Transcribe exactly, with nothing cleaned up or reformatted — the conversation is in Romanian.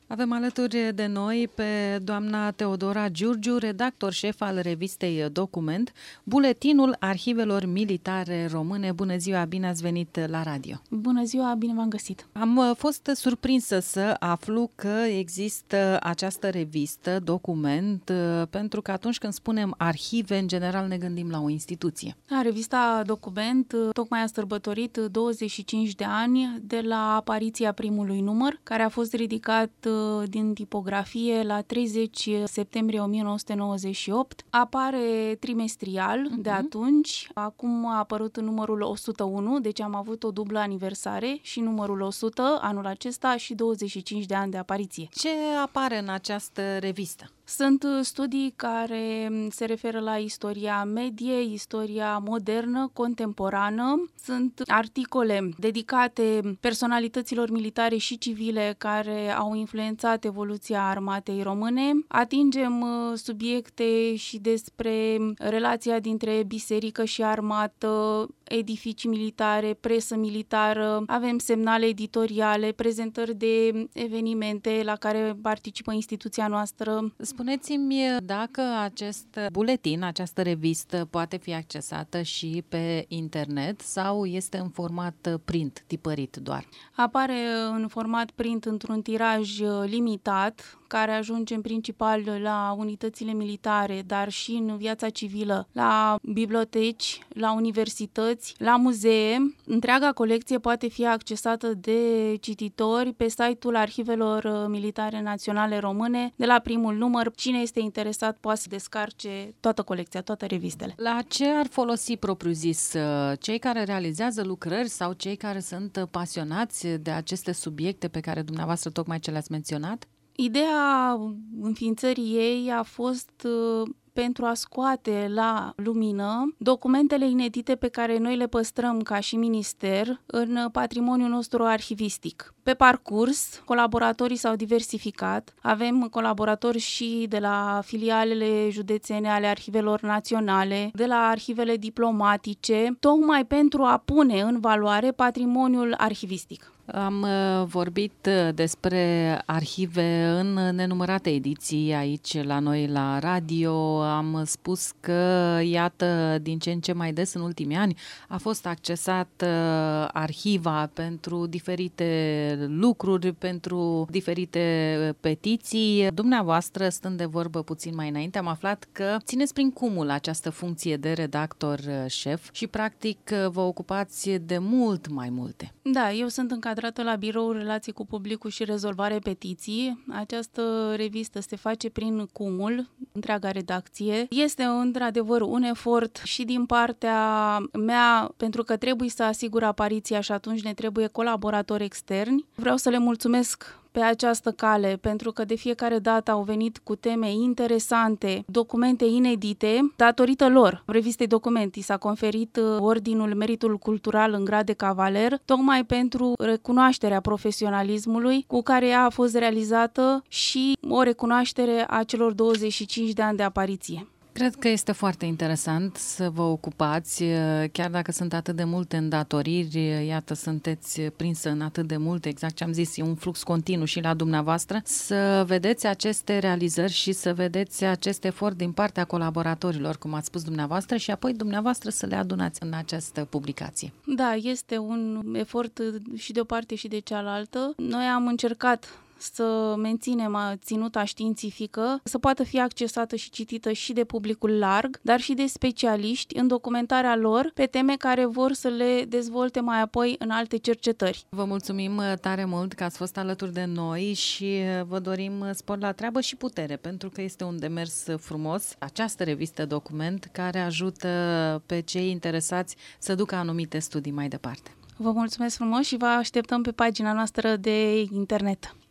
Avem alături de noi pe doamna Teodora Giurgiu, redactor șef al revistei Document, buletinul arhivelor militare române. Bună ziua, bine ați venit la radio! Bună ziua, bine v-am găsit! Am fost surprinsă să aflu că există această revistă, Document, pentru că atunci când spunem arhive, în general ne gândim la o instituție. Da, revista Document tocmai a sărbătorit douăzeci și cinci de ani de la apariția primului număr, care a fost ridicat din tipografie la treizeci septembrie o mie nouă sute nouăzeci și opt. Apare trimestrial uh-huh. de atunci. Acum a apărut numărul o sută unu, deci am avut o dublă aniversare, și numărul o sută anul acesta și douăzeci și cinci de ani de apariție. Ce apare în această revistă? Sunt studii care se referă la istoria medie, istoria modernă, contemporană. Sunt articole dedicate personalităților militare și civile care au influențat evoluția armatei române. Atingem subiecte și despre relația dintre biserică și armată, edificii militare, presă militară, avem semnale editoriale, prezentări de evenimente la care participă instituția noastră. Spuneți-mi dacă acest buletin, această revistă poate fi accesată și pe internet sau este în format print, tipărit doar? Apare în format print într-un tiraj limitat, care ajunge în principal la unitățile militare, dar și în viața civilă, la biblioteci, la universități, la muzee. Întreaga colecție poate fi accesată de cititori pe site-ul Arhivelor Militare Naționale Române. De la primul număr, cine este interesat poate să descarce toată colecția, toate revistele. La ce ar folosi propriu-zis cei care realizează lucrări sau cei care sunt pasionați de aceste subiecte pe care dumneavoastră tocmai ce le-ați menționat? Ideea înființării ei a fost pentru a scoate la lumină documentele inedite pe care noi le păstrăm ca și minister în patrimoniul nostru arhivistic. Pe parcurs, colaboratorii s-au diversificat. Avem colaboratori și de la filialele județene ale arhivelor naționale, de la arhivele diplomatice, tocmai pentru a pune în valoare patrimoniul arhivistic. Am vorbit despre arhive în nenumărate ediții aici la noi la radio. Am spus că, iată, din ce în ce mai des în ultimii ani a fost accesat arhiva pentru diferite lucruri, pentru diferite petiții. Dumneavoastră, stând de vorbă puțin mai înainte, am aflat că țineți prin cumul această funcție de redactor șef și, practic, vă ocupați de mult mai multe. Da, eu sunt încadrată la biroul relații cu publicul și rezolvare petiții. Această revistă se face prin cumul, întreaga redacție. Este într-adevăr un efort și din partea mea, pentru că trebuie să asigur apariția și atunci ne trebuie colaboratori externi. Vreau să le mulțumesc pe această cale, pentru că de fiecare dată au venit cu teme interesante, documente inedite, datorită lor. Revistei Document i s-a conferit Ordinul Meritul Cultural în grad de cavaler, tocmai pentru recunoașterea profesionalismului cu care ea a fost realizată și o recunoaștere a celor douăzeci și cinci de ani de apariție. Cred că este foarte interesant să vă ocupați, chiar dacă sunt atât de multe îndatoriri, iată, sunteți prinsă în atât de multe, exact ce am zis, e un flux continuu și la dumneavoastră, să vedeți aceste realizări și să vedeți acest efort din partea colaboratorilor, cum ați spus dumneavoastră, și apoi dumneavoastră să le adunați în această publicație. Da, este un efort și de o parte și de cealaltă. Noi am încercat să menținem ținuta științifică, să poată fi accesată și citită și de publicul larg, dar și de specialiști în documentarea lor pe teme care vor să le dezvolte mai apoi în alte cercetări. Vă mulțumim tare mult că ați fost alături de noi și vă dorim spor la treabă și putere, pentru că este un demers frumos, această revistă Document, care ajută pe cei interesați să ducă anumite studii mai departe. Vă mulțumesc frumos și vă așteptăm pe pagina noastră de internet.